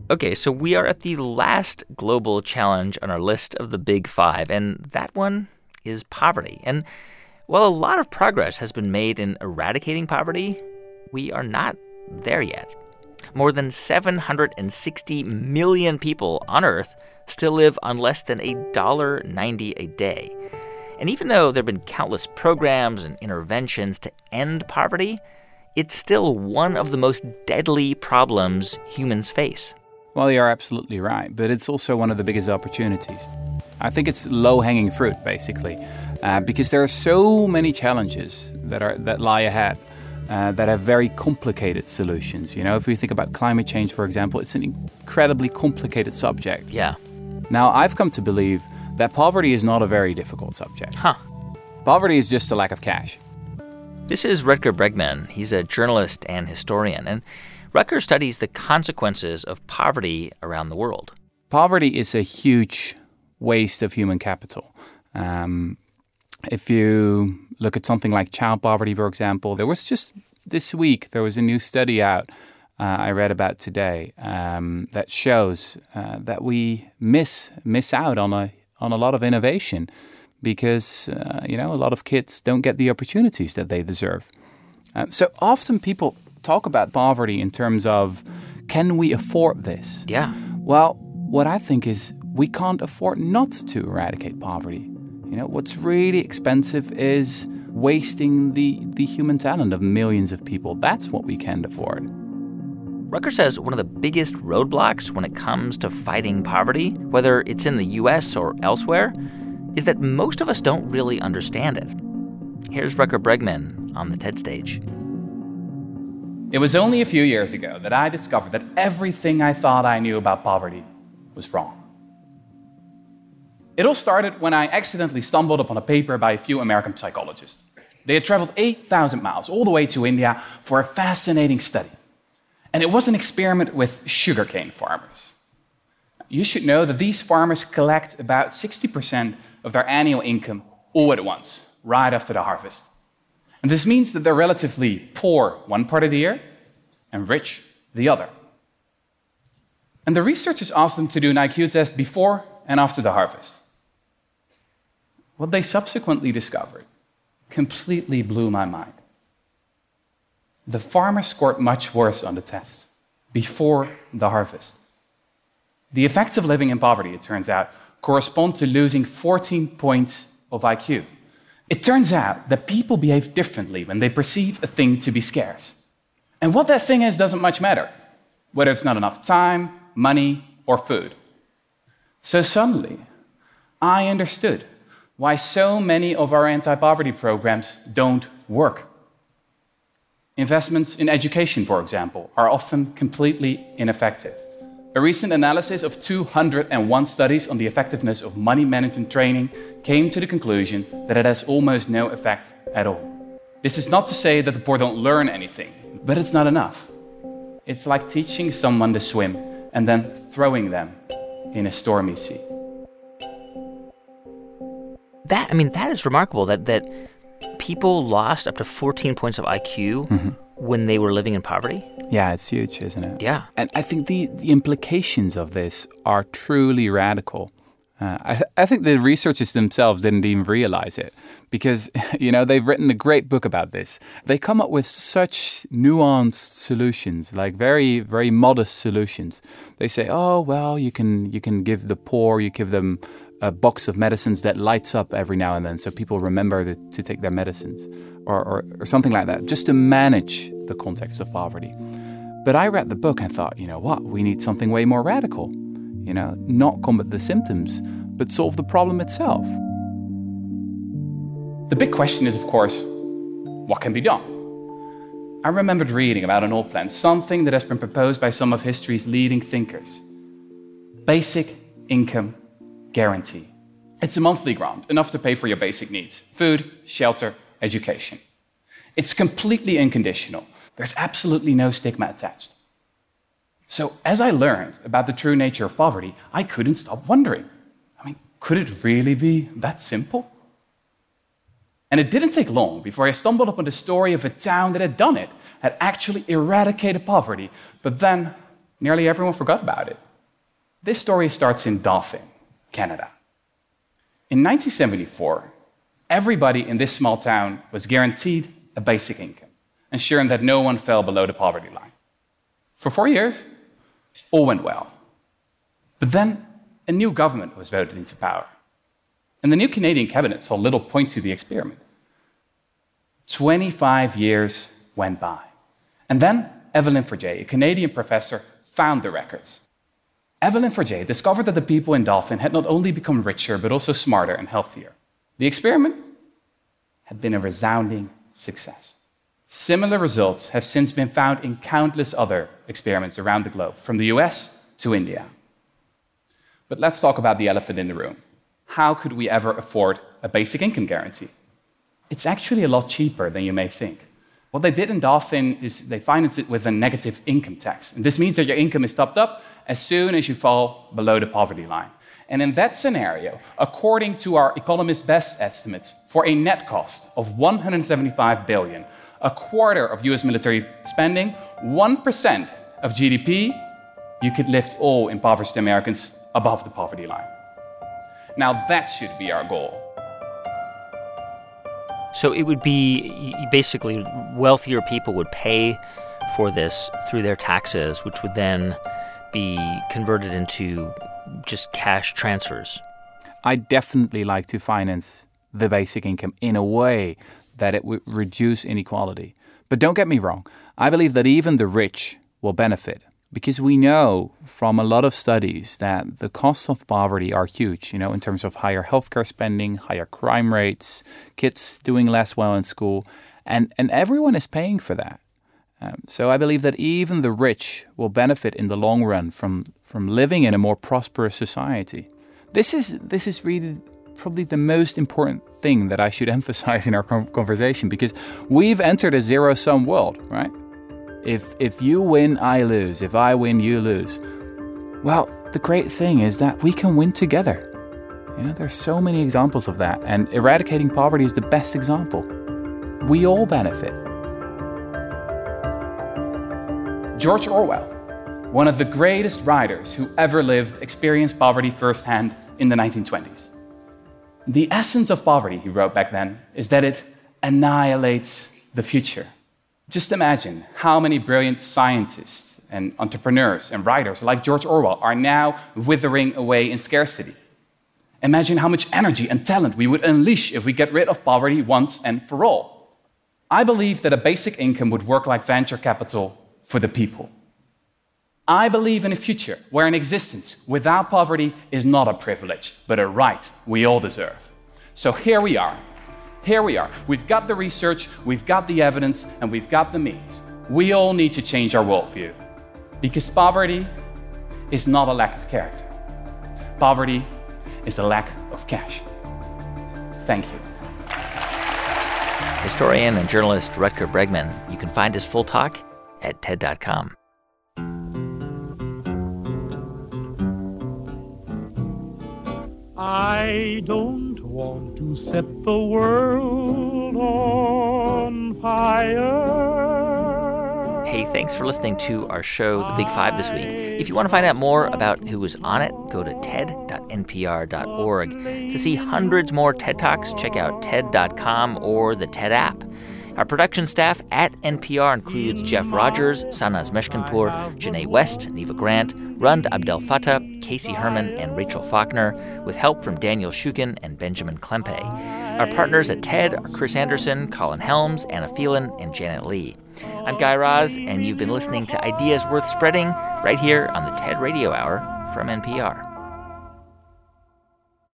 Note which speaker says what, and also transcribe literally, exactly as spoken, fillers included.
Speaker 1: Okay, so we are at the last global challenge on our list of the big five, and that one is poverty. And while a lot of progress has been made in eradicating poverty, we are not there yet. More than seven hundred sixty million people on Earth still live on less than one dollar ninety a day. And even though there have been countless programs and interventions to end poverty, it's still one of the most deadly problems humans face.
Speaker 2: Well, you're absolutely right, but it's also one of the biggest opportunities. I think it's low-hanging fruit, basically, uh, because there are so many challenges that are that lie ahead uh, that have very complicated solutions. You know, if we think about climate change, for example, it's an incredibly complicated subject.
Speaker 1: Yeah.
Speaker 2: Now, I've come to believe that poverty is not a very difficult subject.
Speaker 1: Huh.
Speaker 2: Poverty is just a lack of cash.
Speaker 1: This is Rutger Bregman. He's a journalist and historian, and Rutger studies the consequences of poverty around the world.
Speaker 2: Poverty is a huge waste of human capital. Um, if you look at something like child poverty, for example, there was just this week, there was a new study out uh, I read about today um, that shows uh, that we miss miss out on a on a lot of innovation because, uh, you know, a lot of kids don't get the opportunities that they deserve. Uh, so often people talk about poverty in terms of, can we afford this?
Speaker 1: Yeah.
Speaker 2: Well, what I think is we can't afford not to eradicate poverty. You know, what's really expensive is wasting the, the human talent of millions of people. That's what we can't afford.
Speaker 1: Rutger says one of the biggest roadblocks when it comes to fighting poverty, whether it's in the U S or elsewhere, is that most of us don't really understand it. Here's Rutger Bregman on the TED stage.
Speaker 2: It was only a few years ago that I discovered that everything I thought I knew about poverty was wrong. It all started when I accidentally stumbled upon a paper by a few American psychologists. They had traveled eight thousand miles all the way to India for a fascinating study. And it was an experiment with sugarcane farmers. You should know that these farmers collect about sixty percent of their annual income all at once, right after the harvest. And this means that they're relatively poor one part of the year and rich the other. And the researchers asked them to do an I Q test before and after the harvest. What they subsequently discovered completely blew my mind. The farmers scored much worse on the test before the harvest. The effects of living in poverty, it turns out, correspond to losing fourteen points of I Q. It turns out that people behave differently when they perceive a thing to be scarce. And what that thing is doesn't much matter, whether it's not enough time, money, or food. So suddenly, I understood why so many of our anti-poverty programs don't work. Investments in education, for example, are often completely ineffective. A recent analysis of two hundred one studies on the effectiveness of money management training came to the conclusion that it has almost no effect at all. This is not to say that the poor don't learn anything, but it's not enough. It's like teaching someone to swim and then throwing them in a stormy sea.
Speaker 1: That, I mean, that is remarkable that, that people lost up to fourteen points of I Q mm-hmm. when they were living in poverty.
Speaker 2: Yeah, it's huge, isn't it?
Speaker 1: Yeah.
Speaker 2: And I think the, the implications of this are truly radical. Uh, I, th- I think the researchers themselves didn't even realize it because, you know, they've written a great book about this. They come up with such nuanced solutions, like very, very modest solutions. They say, oh, well, you can you can give the poor, you give them a box of medicines that lights up every now and then so people remember to, to take their medicines or, or, or something like that, just to manage the context of poverty. But I read the book and thought, you know what, we need something way more radical. You know, not combat the symptoms, but solve the problem itself. The big question is, of course, what can be done? I remembered reading about an old plan, something that has been proposed by some of history's leading thinkers. Basic income guarantee. It's a monthly grant, enough to pay for your basic needs: food, shelter, education. It's completely unconditional. There's absolutely no stigma attached. So as I learned about the true nature of poverty, I couldn't stop wondering. I mean, could it really be that simple? And it didn't take long before I stumbled upon the story of a town that had done it, had actually eradicated poverty, but then nearly everyone forgot about it. This story starts in Dauphin, Canada. In nineteen seventy-four, everybody in this small town was guaranteed a basic income, ensuring that no one fell below the poverty line. For four years, all went well. But then a new government was voted into power, and the new Canadian cabinet saw little point to the experiment. twenty-five years went by, and then Evelyn Forget, a Canadian professor, found the records. Evelyn Forget discovered that the people in Dauphin had not only become richer, but also smarter and healthier. The experiment had been a resounding success. Similar results have since been found in countless other experiments around the globe, from the U S to India. But let's talk about the elephant in the room. How could we ever afford a basic income guarantee? It's actually a lot cheaper than you may think. What they did in Dauphin is they financed it with a negative income tax. And this means that your income is topped up as soon as you fall below the poverty line. And in that scenario, according to our economist's best estimates, for a net cost of one hundred seventy-five billion dollars, a quarter of U S military spending, one percent of G D P, you could lift all impoverished Americans above the poverty line. Now that should be our goal.
Speaker 1: So it would be basically wealthier people would pay for this through their taxes, which would then be converted into just cash transfers.
Speaker 3: I definitely like to finance the basic income in a way that it would reduce inequality. But don't get me wrong, I believe that even the rich will benefit, because we know from a lot of studies that the costs of poverty are huge, you know, in terms of higher healthcare spending, higher crime rates, kids doing less well in school, and, and everyone is paying for that. Um, so I believe that even the rich will benefit in the long run from, from living in a more prosperous society. This is this is really probably the most important thing that I should emphasize in our conversation, because we've entered a zero-sum world, right? If if you win, I lose. If I win, you lose. Well, the great thing is that we can win together. You know, there's so many examples of that, and eradicating poverty is the best example. We all benefit.
Speaker 2: George Orwell, one of the greatest writers who ever lived, experienced poverty firsthand in the nineteen twenties. The essence of poverty, he wrote back then, is that it annihilates the future. Just imagine how many brilliant scientists and entrepreneurs and writers like George Orwell are now withering away in scarcity. Imagine how much energy and talent we would unleash if we get rid of poverty once and for all. I believe that a basic income would work like venture capital for the people. I believe in a future where an existence without poverty is not a privilege, but a right we all deserve. So here we are. Here we are. We've got the research, we've got the evidence, and we've got the means. We all need to change our worldview. Because poverty is not a lack of character. Poverty is a lack of cash. Thank you.
Speaker 1: Historian and journalist Rutger Bregman. You can find his full talk at T E D dot com.
Speaker 4: I don't want to set the world on fire.
Speaker 1: Hey, thanks for listening to our show, The Big Five, this week. If you want to find out more about who was on it, go to T E D dot N P R dot org. To see hundreds more TED Talks, check out T E D dot com or the TED app. Our production staff at N P R includes Jeff Rogers, Sanaz Meshkinpour, Janae West, Neva Grant, Rund Abdel Fattah, Casey Herman, and Rachel Faulkner, with help from Daniel Shukin and Benjamin Klempe. Our partners at TED are Chris Anderson, Colin Helms, Anna Phelan, and Janet Lee. I'm Guy Raz, and you've been listening to Ideas Worth Spreading right here on the TED Radio Hour from N P R.